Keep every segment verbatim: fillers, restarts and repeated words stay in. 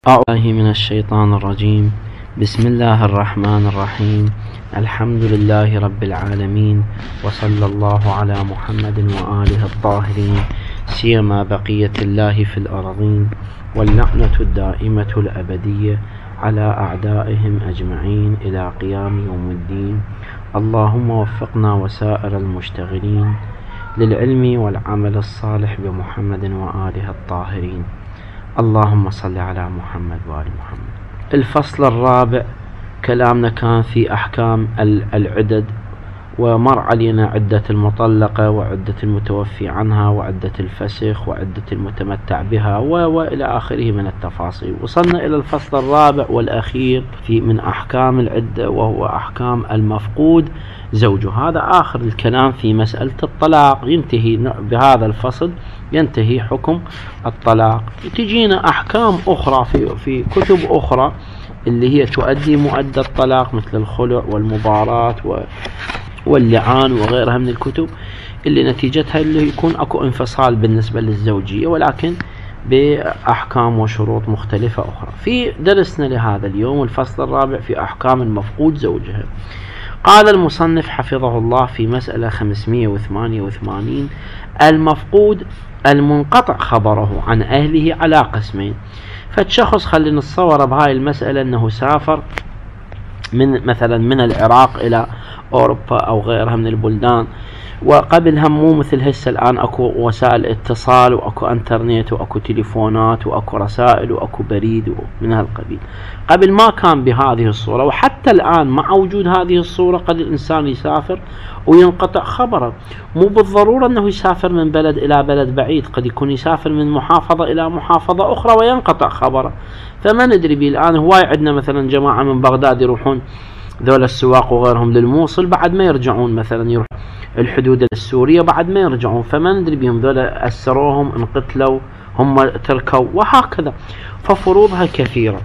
أعوذ بالله من الشيطان الرجيم. بسم الله الرحمن الرحيم. الحمد لله رب العالمين، وصلى الله على محمد وآله الطاهرين، سيما بقية الله في الأرضين، واللعنة الدائمة الأبدية على أعدائهم أجمعين إلى قيام يوم الدين. اللهم وفقنا وسائر المشتغلين للعلم والعمل الصالح بمحمد وآله الطاهرين. اللهم صل على محمد وآل محمد. الفصل الرابع كلامنا كان في أحكام العدد، ومر علينا عدة المطلقة وعدة المتوفي عنها وعدة الفسخ وعدة المتمتع بها وإلى آخره من التفاصيل. وصلنا إلى الفصل الرابع والأخير في من أحكام العدة، وهو أحكام المفقود زوجه. هذا آخر الكلام في مسألة الطلاق. ينتهي بهذا الفصل، ينتهي حكم الطلاق. تجينا أحكام أخرى في في كتب أخرى اللي هي تؤدي مؤدى الطلاق، مثل الخلع والمباراة واللعان وغيرها من الكتب، اللي نتيجتها اللي يكون أكو انفصال بالنسبة للزوجية، ولكن بأحكام وشروط مختلفة أخرى. في درسنا لهذا اليوم الفصل الرابع في أحكام المفقود زوجها. قال المصنف حفظه الله في مسألة خمسمائة وثمانية وثمانين: المفقود المنقطع خبره عن أهله على قسمين. فالشخص خلينا نتصور بهاي المسألة أنه سافر من مثلا من العراق إلى أوروبا أو غيرها من البلدان، وقبل هم مو مثل هسه الآن أكو وسائل اتصال وأكو انترنت وأكو تليفونات وأكو رسائل وأكو بريد ومن هالقبيل. قبل ما كان بهذه الصورة، وحتى الآن مع وجود هذه الصورة قد الإنسان يسافر وينقطع خبره. مو بالضرورة أنه يسافر من بلد إلى بلد بعيد، قد يكون يسافر من محافظة إلى محافظة أخرى وينقطع خبره. فما ندري به الآن. هواي عندنا مثلا جماعة من بغداد يروحون ذول السواق وغيرهم للموصل، بعد ما يرجعون مثلا يروح الحدود السورية بعد ما يرجعون، فما ندري بهم ذول أسروهم انقتلوا هم تركوا وهكذا. ففروضها كثيرة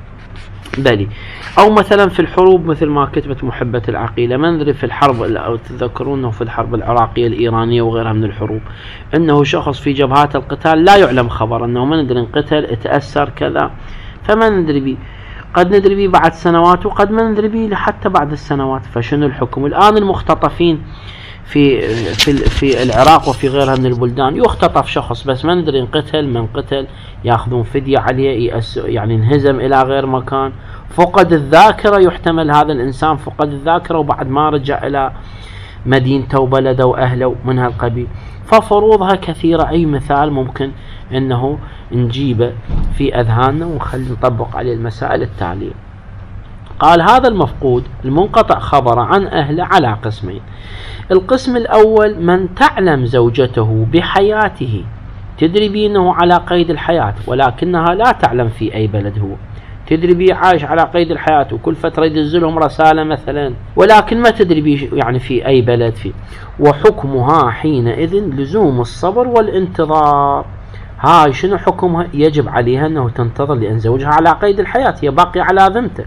بلي. أو مثلا في الحروب مثل ما كتبت محبة العقيلة، ما ندري في الحرب، أو تذكرون أنه في الحرب العراقية الإيرانية وغيرها من الحروب أنه شخص في جبهات القتال لا يعلم خبر، أنه ما ندري انقتل اتأثر كذا، فما ندري بي. قد ندري بيه بعد سنوات، وقد ما ندري بيه حتى بعد السنوات. فشنو الحكم الآن؟ المختطفين في في في العراق وفي غيرها من البلدان، يختطف شخص بس ما ندري انقتل من قتل، ياخذون فدية عليه، يعني انهزم إلى غير مكان، فقد الذاكرة، يحتمل هذا الإنسان فقد الذاكرة وبعد ما رجع إلى مدينته وبلده وأهله من هالقبيل. ففروضها كثيرة. أي مثال ممكن أنه نجيبه في أذهاننا ونخلي نطبق عليه المسائل التالية. قال: هذا المفقود المنقطع خبر عن أهله على قسمين. القسم الأول: من تعلم زوجته بحياته، تدري بيه أنه على قيد الحياة ولكنها لا تعلم في أي بلد هو، تدري بيه عايش على قيد الحياة وكل فترة يدزلهم رسالة مثلا، ولكن ما تدري بيه يعني في أي بلد فيه. وحكمها حينئذ لزوم الصبر والانتظار. هاي شنو حكمها؟ يجب عليها أنه تنتظر، لأن زوجها على قيد الحياة، هي باقي على ذمته.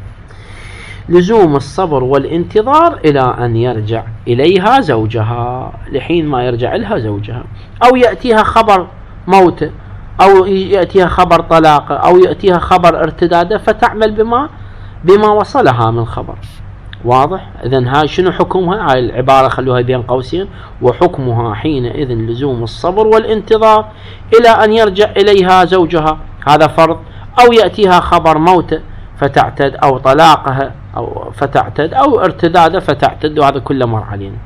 لزوم الصبر والانتظار إلى أن يرجع إليها زوجها، لحين ما يرجع لها زوجها، أو يأتيها خبر موته، أو يأتيها خبر طلاقه، أو يأتيها خبر ارتداده، فتعمل بما بما وصلها من خبر. واضح؟ إذن هاي شنو حكمها؟ هاي العبارة خلوها بين قوسين: وحكمها حينئذ لزوم الصبر والانتظار إلى أن يرجع إليها زوجها، هذا فرض. أو يأتيها خبر موته فتعتد، أو طلاقها أو فتعتد، أو ارتداده فتعتد، وهذا كله مر علينا.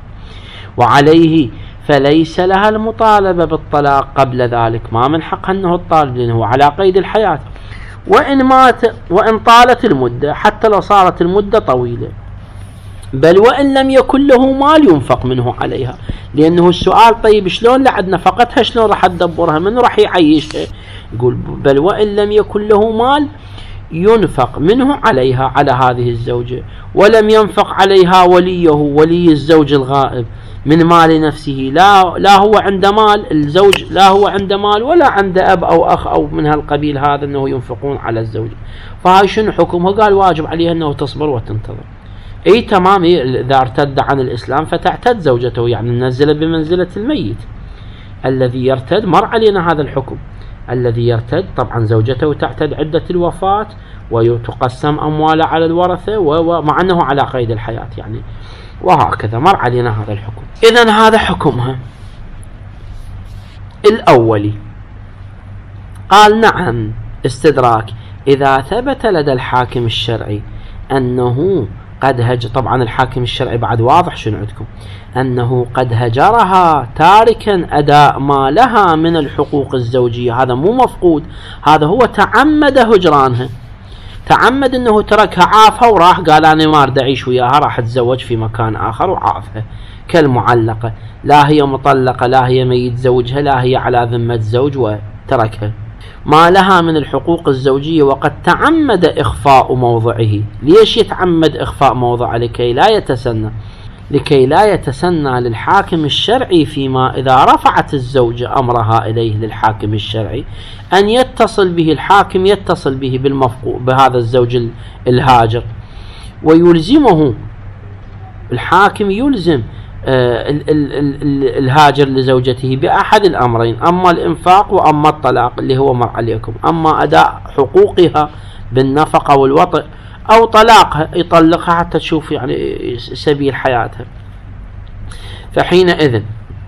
وعليه فليس لها المطالبة بالطلاق قبل ذلك، ما من حقها أنه الطالب، لأنه على قيد الحياة. وإن مات، وإن طالت المدة، حتى لو صارت المدة طويلة، بل وإن لم يكن له مال ينفق منه عليها. لأنه السؤال: طيب شلون لعد نفقتها، شلون راح تدبرها، من راح يعيشها؟ يقول: بل وإن لم يكن له مال ينفق منه عليها، على هذه الزوجة. ولم ينفق عليها وليه، ولي الزوج الغائب، من مال نفسه. لا لا هو عند مال الزوج، لا هو عند مال ولا عند أب أو أخ أو من هالقبيل هذا أنه ينفقون على الزوج. فهاي شنو حكمه؟ قال: واجب عليها أنه تصبر وتنتظر. اي تمام. إذا ارتد عن الإسلام فتعتد زوجته، يعني ننزل بمنزلة الميت الذي يرتد. مر علينا هذا الحكم. الذي يرتد طبعا زوجته تعتد عدة الوفاة وتقسم أمواله على الورثة ومع أنه على قيد الحياة يعني، وهكذا مر علينا هذا الحكم. إذن هذا حكمها الأولي. قال نعم استدراك إذا ثبت لدى الحاكم الشرعي أنه قد هجر، طبعا الحاكم الشرعي بعد واضح شنو عندكم، أنه قد هجرها تاركا أداء ما لها من الحقوق الزوجية، هذا مو مفقود، هذا هو تعمد هجرانها، تعمد أنه تركها عافها وراح قال أنا ما أريد أعيش وياها، راح أتزوج في مكان آخر وعافها كالمعلقة، لا هي مطلقة لا هي ميت زوجها لا هي على ذمة زوج وتركها ما لها من الحقوق الزوجية، وقد تعمد إخفاء موضعه. ليش يتعمد إخفاء موضعه؟ لكي لا يتسنى لكي لا يتسنى للحاكم الشرعي فيما إذا رفعت الزوجة أمرها إليه للحاكم الشرعي أن يتصل به الحاكم، يتصل به بالمفقود بهذا الزوج الهاجر، ويلزمه الحاكم يلزم آه ال ال ال الهاجر لزوجته بأحد الأمرين، أما الإنفاق وأما الطلاق اللي هو مر عليكم، أما أداء حقوقها بالنفقة والوطئ أو طلاقها يطلقها حتى تشوف يعني سبيل حياتها. فحينئذ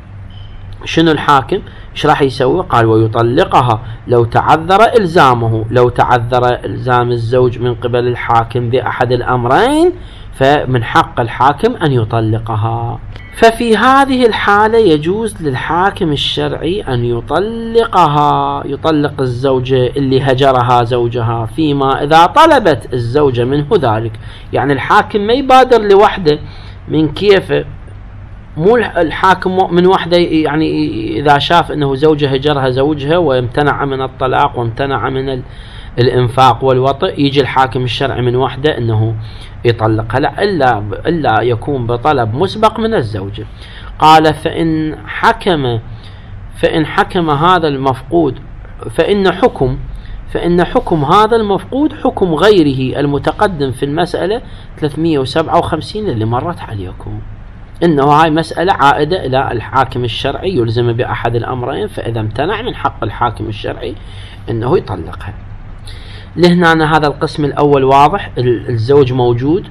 شنو الحاكم ايش راح يسوي؟ قال ويطلقها لو تعذر إلزامه، لو تعذر إلزام الزوج من قبل الحاكم بأحد الأمرين فمن حق الحاكم أن يطلقها. ففي هذه الحالة يجوز للحاكم الشرعي أن يطلقها، يطلق الزوجة اللي هجرها زوجها فيما إذا طلبت الزوجة منه ذلك. يعني الحاكم ما يبادر لوحده من كيفه، مو الحاكم من وحده يعني إذا شاف أنه زوجة هجرها زوجها وامتنع من الطلاق وامتنع من الإنفاق والوطئ يجي الحاكم الشرعي من وحده أنه يطلقها، لا إلا, إلا يكون بطلب مسبق من الزوجة. قال فإن حكم فإن حكم هذا المفقود فإن حكم فإن حكم هذا المفقود حكم غيره المتقدم في المسألة ثلاثمئة وسبعة وخمسين اللي مرت عليكم، إنه هاي مسألة عائدة إلى الحاكم الشرعي يلزم بأحد الأمرين، فإذا امتنع من حق الحاكم الشرعي إنه يطلقها. لهنا هذا القسم الأول واضح، الزوج موجود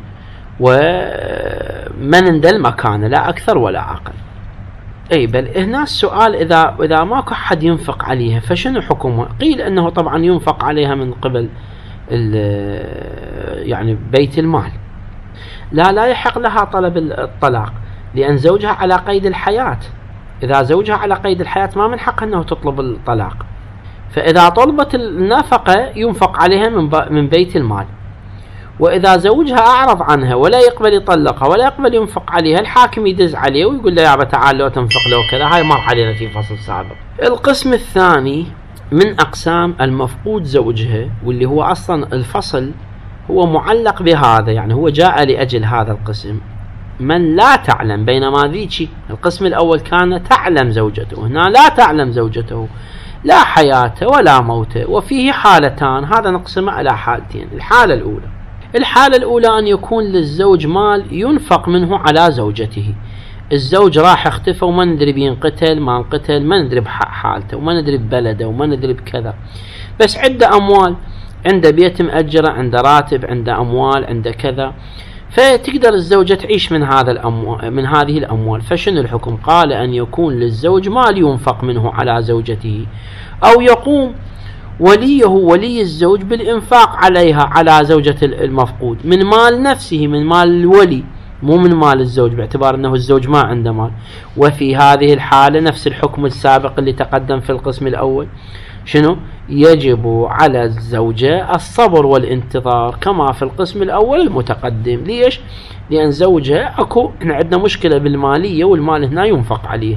ومن اندل مكانه لا أكثر ولا أقل. أي بل هنا السؤال إذا إذا ماكو حد ينفق عليها فشنو حكمها؟ قيل أنه طبعا ينفق عليها من قبل يعني بيت المال، لا لا يحق لها طلب الطلاق لأن زوجها على قيد الحياة. إذا زوجها على قيد الحياة ما من حقها أنه تطلب الطلاق، فإذا طلبت النفقة ينفق عليها من من بيت المال. وإذا زوجها أعرض عنها ولا يقبل يطلقها ولا يقبل ينفق عليها، الحاكم يدز عليه ويقول له يا تعال لو تنفق له كذا. هاي مر علينا في فصل سابق. القسم الثاني من أقسام المفقود زوجها، واللي هو أصلا الفصل هو معلق بهذا، يعني هو جاء لأجل هذا القسم، من لا تعلم، بينما ذيك القسم الأول كان تعلم زوجته، هنا لا تعلم زوجته لا حياته ولا موته، وفيه حالتان، هذا نقسمه على حالتين. الحالة الأولى الحالة الأولى أن يكون للزوج مال ينفق منه على زوجته، الزوج راح اختفى وما ندري بينقتل ما انقتل، ما ندري بحالته وما ندري ببلده وما ندري بكذا، بس عنده أموال، عنده بيت مأجرة، عنده راتب، عنده أموال، عنده كذا، فتقدر الزوجة تعيش من هذا الأموال من هذه الأموال. فشنو الحكم؟ قال أن يكون للزوج مال ينفق منه على زوجته، أو يقوم وليه ولي الزوج بالإنفاق عليها على زوجة المفقود من مال نفسه، من مال الولي مو من مال الزوج، باعتبار أنه الزوج ما عنده مال. وفي هذه الحالة نفس الحكم السابق اللي تقدم في القسم الأول، شنو؟ يجب على الزوجة الصبر والانتظار كما في القسم الأول المتقدم. ليش؟ لأن زوجها أكو إحنا عندنا مشكلة بالمالية، والمال هنا ينفق عليه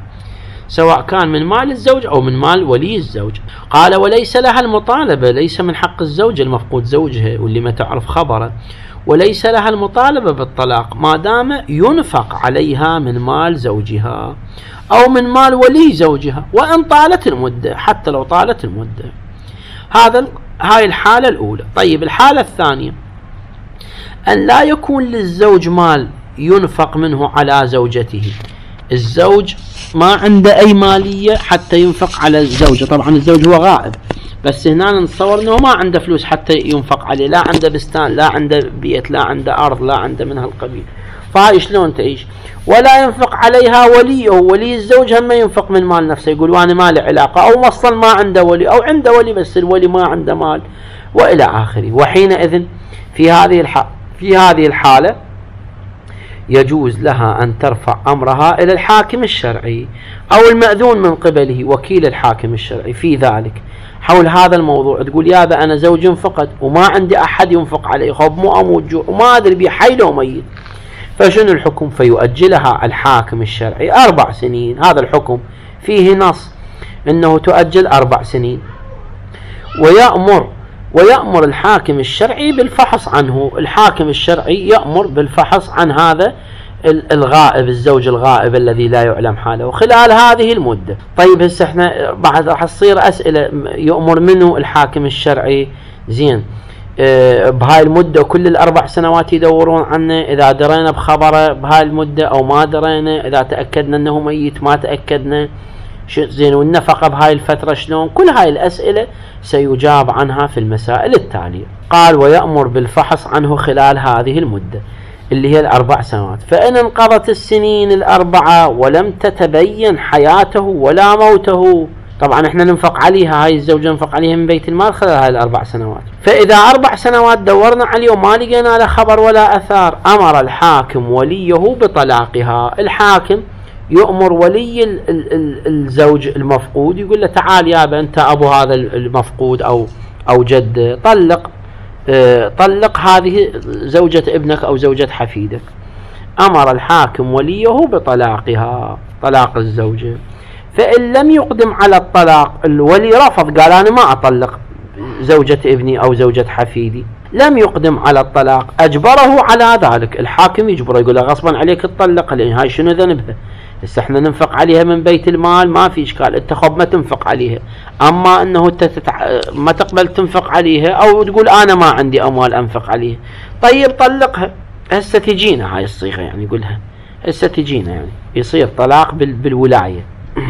سواء كان من مال الزوج أو من مال ولي الزوج. قال وليس لها المطالبة، ليس من حق الزوج المفقود زوجها واللي ما تعرف خبره، وليس لها المطالبة بالطلاق ما دام ينفق عليها من مال زوجها أو من مال ولي زوجها، وإن طالت المدة، حتى لو طالت المدة. هذا هاي الحالة الأولى. طيب الحالة الثانية أن لا يكون للزوج مال ينفق منه على زوجته، الزوج ما عنده أي مالية حتى ينفق على الزوجة، طبعا الزوج هو غائب، بس هنا نتصور أنه ما عنده فلوس حتى ينفق عليه، لا عنده بستان، لا عنده بيت، لا عنده أرض، لا عنده من هالقبيل، فهاي شلون تعيش؟ ولا ينفق عليها وليه، ولي الزوج هم ينفق من مال نفسه، يقول وانا ما له علاقة، أو أصلا ما عنده ولي، أو عنده ولي بس الولي ما عنده مال، وإلى آخره. وحينئذ في هذه الحالة في هذه الحالة يجوز لها أن ترفع أمرها إلى الحاكم الشرعي أو المأذون من قبله وكيل الحاكم الشرعي في ذلك حول هذا الموضوع. تقول يا ذا أنا زوج فقط وما عندي أحد ينفق عليه، خب مو أموت جوع وما أدري بي حي لو ميت، فشنو الحكم؟ فيؤجلها الحاكم الشرعي أربع سنين. هذا الحكم فيه نص أنه تؤجل أربع سنين، ويأمر ويأمر الحاكم الشرعي بالفحص عنه. الحاكم الشرعي يأمر بالفحص عن هذا الغائب، الزوج الغائب الذي لا يعلم حاله خلال هذه المدة. طيب هسه احنا بعد راح تصير أسئلة، يأمر منه الحاكم الشرعي؟ زين اه بهاي المدة وكل الأربع سنوات يدورون عنه، إذا درينا بخبره بهاي المدة أو ما درينا، إذا تأكدنا أنه ميت ما تأكدنا، زين والنفقة بهاي الفترة شلون؟ كل هاي الأسئلة سيجاب عنها في المسائل التالية. قال ويأمر بالفحص عنه خلال هذه المدة اللي هي الأربع سنوات، فإن انقضت السنين الأربعة ولم تتبين حياته ولا موته، طبعا احنا ننفق عليها، هاي الزوجة ننفق عليها من بيت المال خلال هاي الأربع سنوات، فإذا أربع سنوات دورنا عليه وما لقينا له خبر ولا أثار، أمر الحاكم وليه بطلاقها. الحاكم يؤمر ولي الزوج المفقود، يقول له تعال يابا أنت أبو هذا المفقود أو أو جد، طلق اه طلق هذه زوجة ابنك أو زوجة حفيدك. أمر الحاكم وليه بطلاقها، طلاق الزوجة. فإن لم يقدم على الطلاق، الولي رفض قال أنا ما أطلق زوجة ابني أو زوجة حفيدي، لم يقدم على الطلاق، أجبره على ذلك. الحاكم يجبره، يقول له غصبا عليك تطلق، لأن هاي شنو ذنبها؟ بس احنا ننفق عليها من بيت المال ما في إشكال، انت خب ما تنفق عليها، أما أنه انت تتع... ما تقبل تنفق عليها أو تقول أنا ما عندي أموال أنفق عليها، طيب طلقها. هسه تجينا هاي الصيغة، يعني يقولها هسه تجينا، يعني يصير طلاق بال... بالولاية.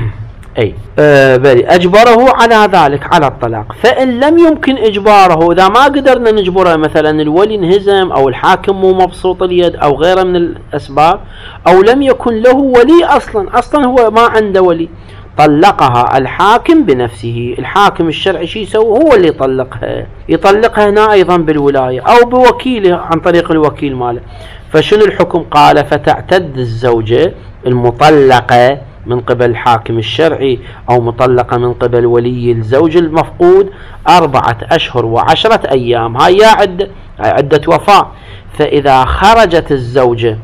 أي أه بلي أجبره على ذلك على الطلاق. فإن لم يمكن إجباره، إذا ما قدرنا نجبره، مثلا الولي انهزم أو الحاكم مو مبسوط اليد أو غيره من الأسباب، أو لم يكن له ولي أصلا أصلا هو ما عنده ولي، طلقها الحاكم بنفسه. الحاكم الشرعي شي يسوي؟ هو اللي يطلقها، يطلقها هنا أيضا بالولاية أو بوكيله عن طريق الوكيل ماله. فشنو الحكم؟ قال فتعتد الزوجة المطلقة من قبل الحاكم الشرعي أو مطلقة من قبل ولي الزوج المفقود أربعة أشهر وعشرة أيام، هاي عدة عدة وفاة. فإذا خرجت الزوجة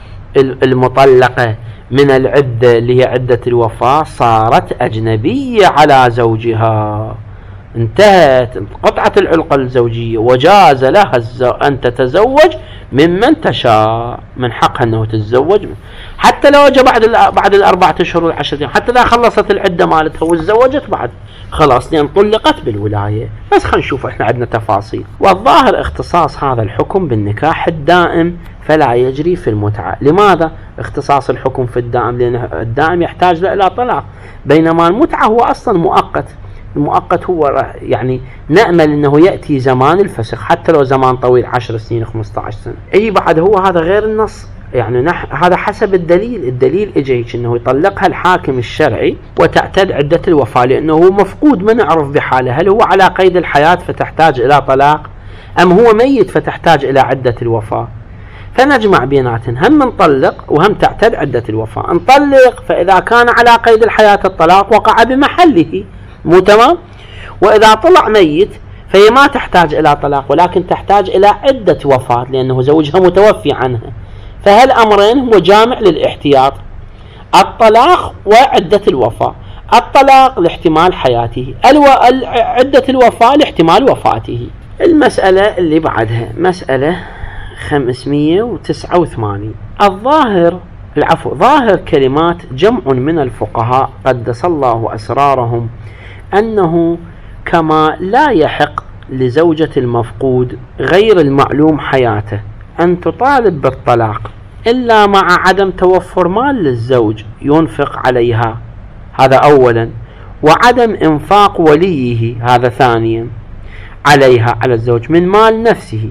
المطلقة من العدة اللي هي عدة الوفاة صارت أجنبية على زوجها، انتهت قطعة العلاقة الزوجية، وجاز لها أن تتزوج ممن تشاء، من حقها أنه تتزوج حتى لو جاء بعد بعد الأربعة أشهر والعشرة أيام، حتى إذا خلصت العدة مالتها وتزوجت بعد خلاص لأن طلقت بالولاية. بس خلينا نشوف احنا عندنا تفاصيل. والظاهر اختصاص هذا الحكم بالنكاح الدائم فلا يجري في المتعة. لماذا اختصاص الحكم في الدائم؟ لأن الدائم يحتاج له إلى طلاق، بينما المتعة هو أصلا مؤقت. المؤقت هو يعني نأمل أنه يأتي زمان الفسخ حتى لو زمان طويل، عشر سنين خمسة عشر سنة. أي بعد هو هذا غير النص، يعني نح هذا حسب الدليل. الدليل اجيك أنه يطلقها الحاكم الشرعي وتعتد عدة الوفاة، لأنه هو مفقود ما نعرف بحاله، هل هو على قيد الحياة فتحتاج إلى طلاق، أم هو ميت فتحتاج إلى عدة الوفاة. فنجمع بيناتهم، هم نطلق وهم تعتد عدة الوفاة. نطلق فإذا كان على قيد الحياة الطلاق وقع بمحله، مو تمام؟ وإذا طلع ميت فهي ما تحتاج إلى طلاق ولكن تحتاج إلى عدة وفاة لأنه زوجها متوفي عنها. فهالأمرين هو جامع للاحتياط، الطلاق وعدة الوفاة. الطلاق لاحتمال حياته، عدة الوفاة لاحتمال وفاته. المسألة اللي بعدها مسألة خمسمية وتسعة وثمانين. الظاهر العفو ظاهر كلمات جمع من الفقهاء قدس الله أسرارهم أنه كما لا يحق لزوجة المفقود غير المعلوم حياته أن تطالب بالطلاق إلا مع عدم توفر مال للزوج ينفق عليها، هذا أولا، وعدم إنفاق وليه، هذا ثانيا، عليها على الزوج من مال نفسه.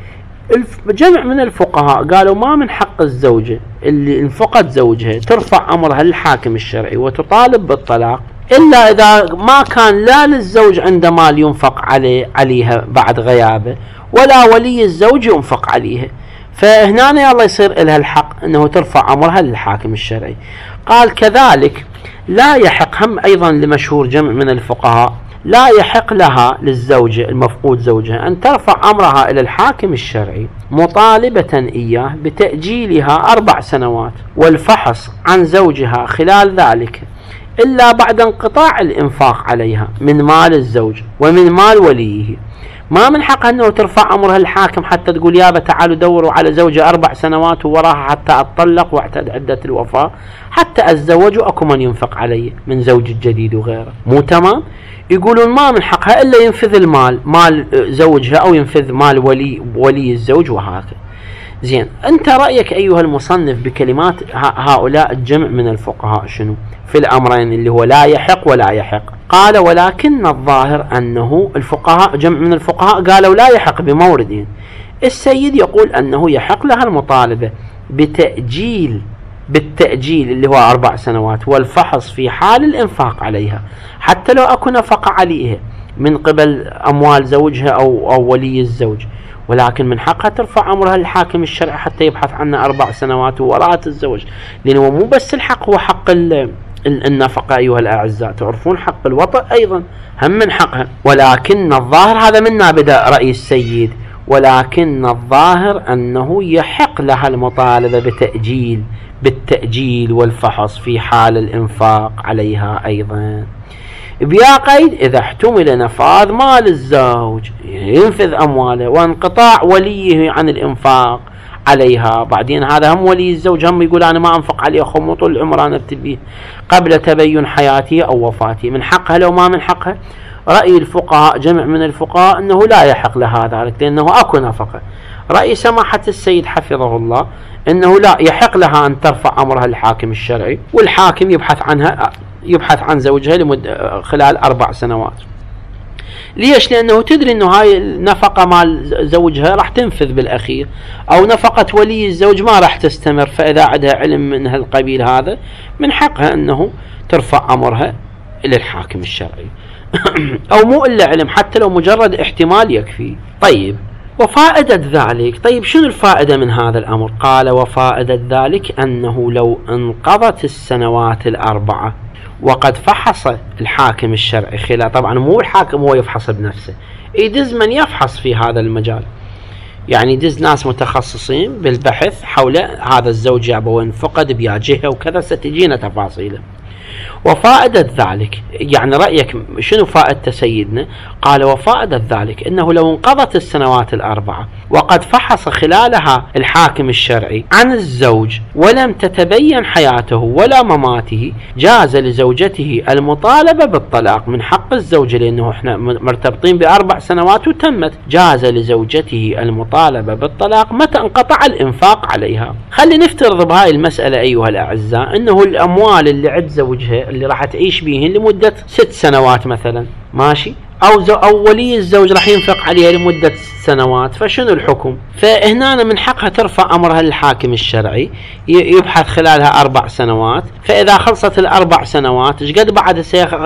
جمع من الفقهاء قالوا ما من حق الزوجة اللي انفقت زوجها ترفع أمرها للحاكم الشرعي وتطالب بالطلاق إلا إذا ما كان لا للزوج عنده مال ينفق عليه عليها بعد غيابه، ولا ولي الزوج ينفق عليها، فهنا الله يصير لها الحق أنه ترفع أمرها للحاكم الشرعي. قال كذلك لا يحق، هم أيضا لمشهور جمع من الفقهاء، لا يحق لها للزوجة المفقود زوجها أن ترفع أمرها إلى الحاكم الشرعي مطالبة إياه بتأجيلها أربع سنوات والفحص عن زوجها خلال ذلك إلا بعد انقطاع الإنفاق عليها من مال الزوج ومن مال وليه. ما من حقها أنه ترفع أمرها الحاكم حتى تقول يابا تعالوا دوروا على زوجة أربع سنوات ووراها حتى أتطلق واعتد عدة الوفاة حتى أتزوج وأكو من ينفق علي من زوج الجديد وغيره، مو تمام؟ يقولون ما من حقها إلا ينفذ المال مال زوجها أو ينفذ مال ولي ولي الزوج وهكذا. زين، أنت رأيك أيها المصنف بكلمات هؤلاء الجمع من الفقهاء شنو في الأمرين اللي هو لا يحق ولا يحق؟ قال ولكن الظاهر أنه الفقهاء جمع من الفقهاء قالوا لا يحق بموردين. السيد يقول أنه يحق لها المطالبة بتأجيل بالتأجيل اللي هو أربع سنوات والفحص في حال الإنفاق عليها حتى لو أكو نفقة عليها من قبل أموال زوجها أو, أو ولي الزوج، ولكن من حقها ترفع أمرها للحاكم الشرعي حتى يبحث عنها أربع سنوات ووراء الزوج، لأنه مو بس الحق هو حق النفقة أيها الأعزاء، تعرفون حق الوطء أيضا هم من حقها. ولكن الظاهر هذا منا بدأ رأي السيد، ولكن الظاهر أنه يحق لها المطالبة بتأجيل بالتأجيل والفحص في حال الإنفاق عليها أيضا، بيا قيد إذا احتمل نفاذ مال الزوج ينفذ أمواله وانقطاع وليه عن الإنفاق عليها. بعدين هذا هم ولي الزوج هم يقول أنا ما أنفق عليه خمو طول العمر أنا ابتدي قبل تبين حياته أو وفاته، من حقها لو ما من حقها؟ رأي الفقهاء جمع من الفقهاء أنه لا يحق لها ذلك لأنه أكو نفقة. رأي سماحة السيد حفظه الله أنه لا يحق لها أن ترفع أمرها للحاكم الشرعي والحاكم يبحث عنها يبحث عن زوجها لمدة خلال أربع سنوات. ليش؟ لأنه تدري أنه هاي النفقة مال زوجها راح تنفذ بالأخير، أو نفقة ولي الزوج ما راح تستمر، فإذا عندها علم من هالقبيل هذا من حقها أنه ترفع أمرها إلى الحاكم الشرعي أو مو إلا علم، حتى لو مجرد احتمال يكفي. طيب وفائدة ذلك، طيب شنو الفائدة من هذا الأمر؟ قال وفائدة ذلك أنه لو انقضت السنوات الأربعة وقد فحص الحاكم الشرعي خلال، طبعا مو الحاكم هو يفحص بنفسه، يدز من يفحص في هذا المجال، يعني يدز ناس متخصصين بالبحث حول هذا الزوج يابا وين فقد بيا جهة وكذا، ستجينا تفاصيله. وفائدة ذلك يعني رأيك شنو فائدة سيدنا؟ قال وفائدة ذلك أنه لو انقضت السنوات الأربعة وقد فحص خلالها الحاكم الشرعي عن الزوج ولم تتبين حياته ولا مماته جاز لزوجته المطالبة بالطلاق من حق الزوج، لأنه احنا مرتبطين بأربع سنوات وتمت، جاز لزوجته المطالبة بالطلاق متى انقطع الإنفاق عليها. خلي نفترض بهاي المسألة أيها الأعزاء أنه الأموال اللي عند زوجها اللي راح تعيش بيهن لمدة ست سنوات مثلا، ماشي، أو, أو ولي الزوج راح ينفق عليها لمدة ست سنوات، فشنو الحكم؟ فهنا من حقها ترفع أمرها للحاكم الشرعي يبحث خلالها أربع سنوات، فإذا خلصت الأربع سنوات إيش قد بعد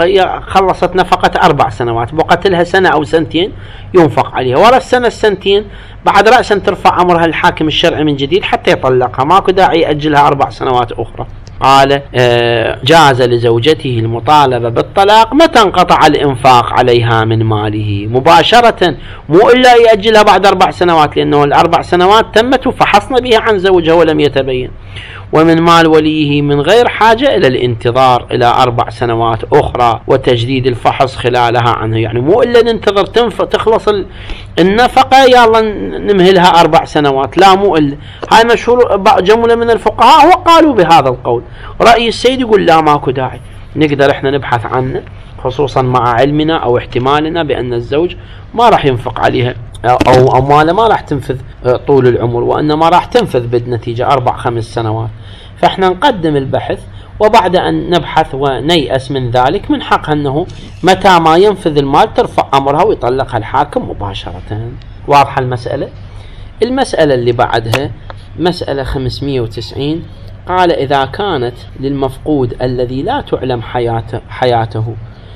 خلصت نفقة أربع سنوات بقت لها سنة أو سنتين ينفق عليها، ورا السنة السنتين بعد رأسا ترفع أمرها للحاكم الشرعي من جديد حتى يطلقها، ماكو داعي يأجلها أربع سنوات أخرى. قال جاز لزوجته المطالبة بالطلاق متى انقطع الإنفاق عليها من ماله مباشرة، مو إلا يأجلها بعد أربع سنوات، لأنه الأربع سنوات تمت وفحصنا بها عن زوجها ولم يتبين، ومن مال وليه من غير حاجة إلى الانتظار إلى أربع سنوات أخرى وتجديد الفحص خلالها عنه، يعني مو إلا ننتظر تخلص النفقة يلا نمهلها أربع سنوات، لا مو إلا. هاي مشهور جملة من الفقهاء وقالوا بهذا القول. رأي السيد يقول لا ماكو داعي، نقدر إحنا نبحث عنه خصوصا مع علمنا أو احتمالنا بأن الزوج ما راح ينفق عليها أو أمواله ما راح تنفذ طول العمر، وإنما راح تنفذ بالنتيجة أربع خمس سنوات. فإحنا نقدم البحث، وبعد أن نبحث ونيأس من ذلك من حقها أنه متى ما ينفذ المال ترفع أمرها ويطلقها الحاكم مباشرة. واضحة المسألة؟ المسألة اللي بعدها مسألة خمسمئة وتسعين، قال إذا كانت للمفقود الذي لا تعلم حياته, حياته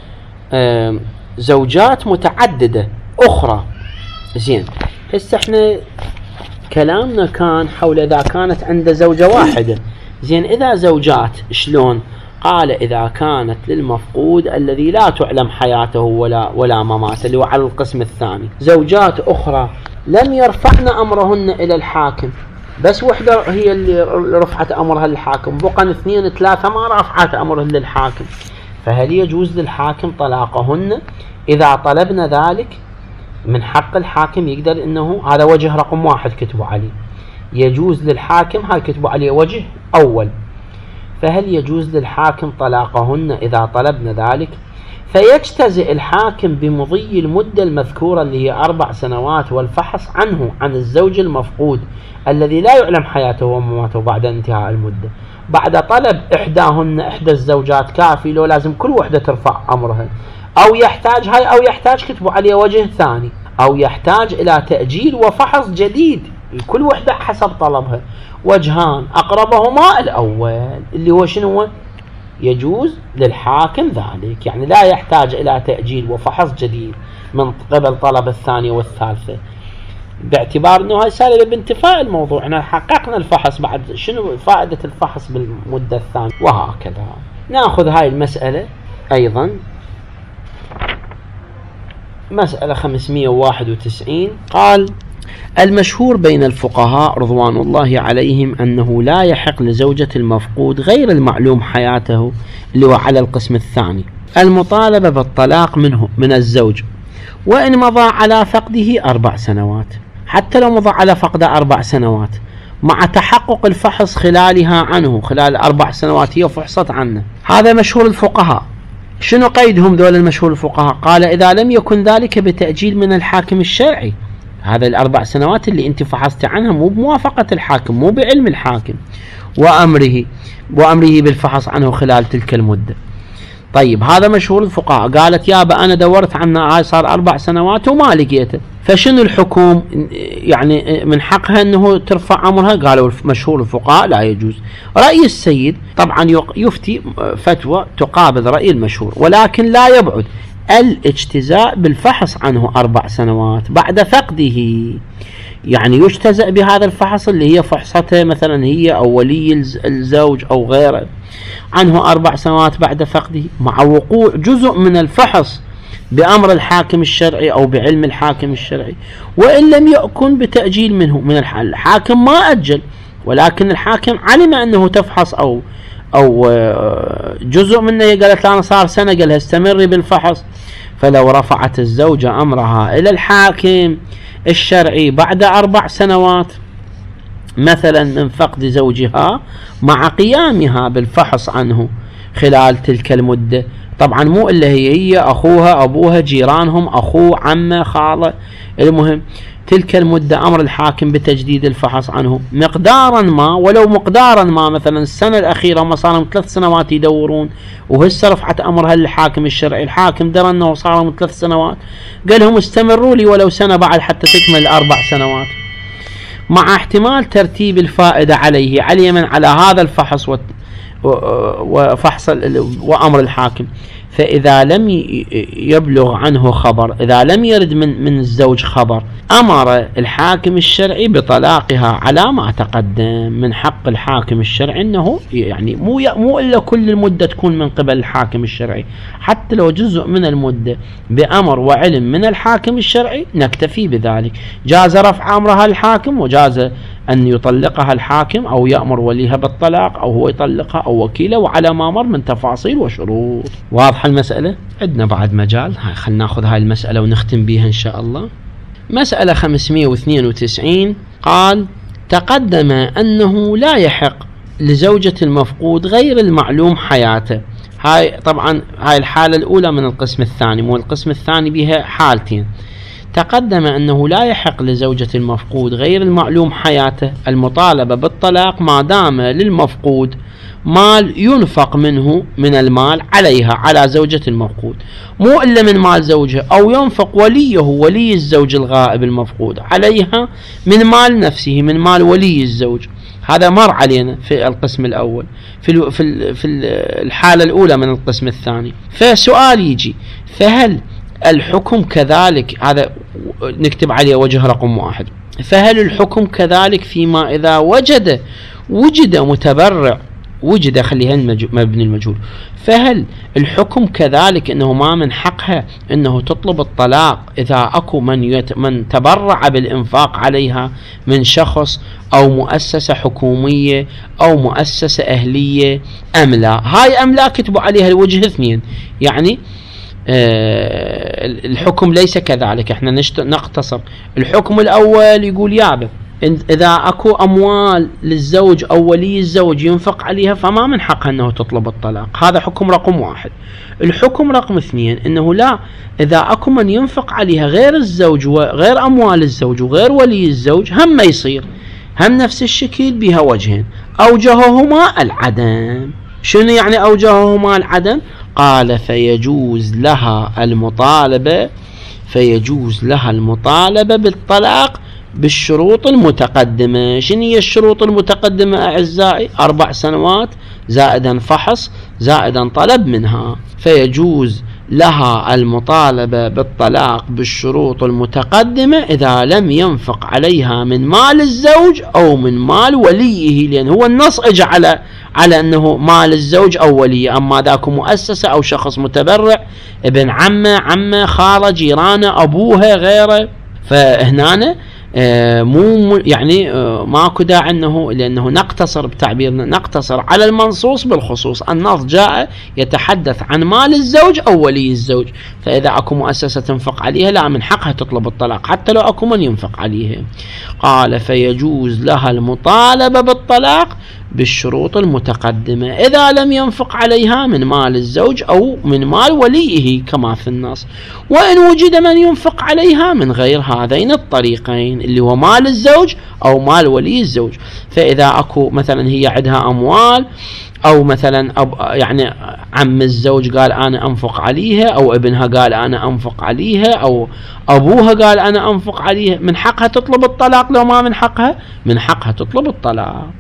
زوجات متعددة أخرى. زين، هسه احنا كلامنا كان حول إذا كانت عنده زوجة واحدة. زين، إذا زوجات شلون؟ قال إذا كانت للمفقود الذي لا تعلم حياته ولا ولا مماته، اللي هو على القسم الثاني، زوجات أخرى لم يرفعن أمرهن إلى الحاكم، بس وحدة هي اللي رفعت أمرها للحاكم، بقى اثنين ثلاثة ما رفعت أمرهن للحاكم، فهل يجوز للحاكم طلاقهن؟ إذا طلبنا ذلك من حق الحاكم يقدر إنه هذا وجه رقم واحد كتبوا عليه، يجوز للحاكم، هاي كتبوا عليه وجه أول. فهل يجوز للحاكم طلاقهن إذا طلبنا ذلك؟ فيجتزئ الحاكم بمضي المدة المذكورة اللي هي أربع سنوات والفحص عنه عن الزوج المفقود الذي لا يعلم حياته ومماته بعد انتهاء المدة. بعد طلب إحداهن، إحدى الزوجات كافي لو لازم كل وحدة ترفع أمرها، أو يحتاج هاي أو يحتاج كتبوا عليه وجه ثاني، أو يحتاج إلى تأجيل وفحص جديد كل وحدة حسب طلبها. وجهان أقربهما الأول اللي هو شنو؟ يجوز للحاكم ذلك، يعني لا يحتاج إلى تأجيل وفحص جديد من قبل طلب الثانية والثالثة، باعتبار أنه هاي سالة بانتفاء الموضوع، احنا حققنا الفحص، بعد شنو فائدة الفحص بالمدة الثانية؟ وهكذا. نأخذ هاي المسألة أيضا، مسألة خمسمئة وواحد وتسعين، قال المشهور بين الفقهاء رضوان الله عليهم أنه لا يحق لزوجة المفقود غير المعلوم حياته اللي هو على القسم الثاني المطالبة بالطلاق منه من الزوج، وإن مضى على فقده أربع سنوات، حتى لو مضى على فقده أربع سنوات مع تحقق الفحص خلالها عنه، خلال أربع سنوات هي فحصت عنه. هذا مشهور الفقهاء. شنو قيدهم دول المشهور الفقهاء؟ قال إذا لم يكن ذلك بتأجيل من الحاكم الشرعي، هذا الأربع سنوات اللي أنت فحصت عنها مو بموافقة الحاكم، مو بعلم الحاكم، وأمره وأمره بالفحص عنه خلال تلك المدة. طيب هذا مشهور الفقهاء. قالت يابا أنا دورت عنها هاي صار أربع سنوات وما لقيته، فشنو الحكم؟ يعني من حقها أنه ترفع أمرها؟ قالوا مشهور الفقهاء لا يجوز. رأي السيد طبعا يفتي فتوى تقابل رأي المشهور، ولكن لا يبعد الاجتزاء بالفحص عنه أربع سنوات بعد فقده، يعني يجتزأ بهذا الفحص اللي هي فحصته مثلا هي أو ولي الزوج أو غيره عنه أربع سنوات بعد فقده، مع وقوع جزء من الفحص بأمر الحاكم الشرعي أو بعلم الحاكم الشرعي، وإن لم يكن بتأجيل منه من الحال. الحاكم ما أجل، ولكن الحاكم علم أنه تفحص أو أو جزء منه، قالت أنا صار سنة، قالها استمري بالفحص. فلو رفعت الزوجة أمرها إلى الحاكم الشرعي بعد أربع سنوات مثلا من فقد زوجها مع قيامها بالفحص عنه خلال تلك المدة، طبعا مو إلا هي هي أخوها أبوها جيرانهم أخوه عمه خاله، المهم تلك المدة أمر الحاكم بتجديد الفحص عنه مقدارا ما، ولو مقدارا ما، مثلا السنة الأخيرة ما صار ثلاث سنوات يدورون وهسه رفعت أمرها للحاكم الشرعي، الحاكم درى أنه صار من ثلاث سنوات قال لهم استمروا لي ولو سنة بعد حتى تكمل الأربع سنوات، مع احتمال ترتيب الفائدة عليه على من على هذا الفحص وفحص وأمر الحاكم. فإذا لم يبلغ عنه خبر، إذا لم يرد من من الزوج خبر، أمر الحاكم الشرعي بطلاقها على ما تقدم. من حق الحاكم الشرعي أنه يعني مو مو إلا كل المدة تكون من قبل الحاكم الشرعي، حتى لو جزء من المدة بأمر وعلم من الحاكم الشرعي نكتفي بذلك. جاز رفع أمرها الحاكم، وجاز أن يطلقها الحاكم أو يأمر وليها بالطلاق أو هو يطلقها أو وكيله، وعلى ما مر من تفاصيل وشروط. واضح المسألة؟ عندنا بعد مجال، خلنا ناخذ هاي المسألة ونختم بها إن شاء الله. مسألة خمسمئة واثنين وتسعين، قال تقدم أنه لا يحق لزوجة المفقود غير المعلوم حياته. هاي طبعا هاي الحالة الأولى من القسم الثاني، مو القسم الثاني بها حالتين. تقدم أنه لا يحق لزوجة المفقود غير المعلوم حياته المطالبة بالطلاق ما دام للمفقود مال ينفق منه من المال عليها على زوجة المفقود، مو إلا من مال زوجها، أو ينفق وليه ولي الزوج الغائب المفقود عليها من مال نفسه من مال ولي الزوج. هذا مر علينا في القسم الأول في في الحالة الأولى من القسم الثاني. فسؤال يجي، فهل الحكم كذلك؟ هذا نكتب عليه وجه رقم واحد. فهل الحكم كذلك فيما إذا وجد وجد متبرع وجد خليها مبني المجهول، فهل الحكم كذلك أنه ما من حقها أنه تطلب الطلاق إذا أكو من, يت من تبرع بالإنفاق عليها من شخص أو مؤسسة حكومية أو مؤسسة أهلية أم لا؟ هاي أم لا كتبوا عليها الوجه اثنين، يعني آه الحكم ليس كذلك. احنا نقتصر. الحكم الأول يقول يابا إذا أكو أموال للزوج أو ولي الزوج ينفق عليها فما من حقها أنه تطلب الطلاق، هذا حكم رقم واحد. الحكم رقم اثنين أنه لا، إذا أكو من ينفق عليها غير الزوج وغير أموال الزوج وغير ولي الزوج هم ما يصير، هم نفس الشكل بها وجهين، أوجههما العدم. شنو يعني أوجههما العدم؟ قال فيجوز لها المطالبة فيجوز لها المطالبة بالطلاق بالشروط المتقدمة. شنو هي الشروط المتقدمة أعزائي؟ أربع سنوات زائدا فحص زائدا طلب منها. فيجوز لها المطالبة بالطلاق بالشروط المتقدمة إذا لم ينفق عليها من مال الزوج أو من مال وليه، لأن هو النص اجى على على أنه مال الزوج أو وليه، أما ذاك مؤسسة أو شخص متبرع، ابن عمه عمه خاله جيرانه أبوها غيره. فهنا آه مو يعني آه ماكو داعي انه لانه نقتصر بتعبيرنا نقتصر على المنصوص بالخصوص. النص جاء يتحدث عن مال الزوج او ولي الزوج، فاذا اكو مؤسسه تنفق عليها لا من حقها تطلب الطلاق حتى لو اكو من ينفق عليها. قال فيجوز لها المطالبه بالطلاق بالشروط المتقدمة إذا لم ينفق عليها من مال الزوج أو من مال وليه كما في النص، وإن وجد من ينفق عليها من غير هذين الطريقين اللي هو مال الزوج أو مال ولي الزوج. فإذا أكو مثلا هي عندها أموال أو مثلا أب يعني عم الزوج قال أنا أنفق عليها، أو ابنها قال أنا أنفق عليها، أو أبوها قال أنا أنفق عليها، من حقها تطلب الطلاق. لو ما من حقها من حقها تطلب الطلاق.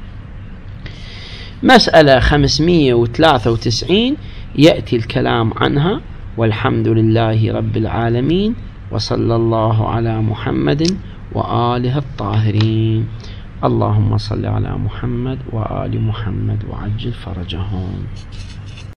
مسألة خمسمائة وثلاثة وتسعين يأتي الكلام عنها، والحمد لله رب العالمين، وصلى الله على محمد وآله الطاهرين. اللهم صل على محمد وآل محمد وعجل فرجهم.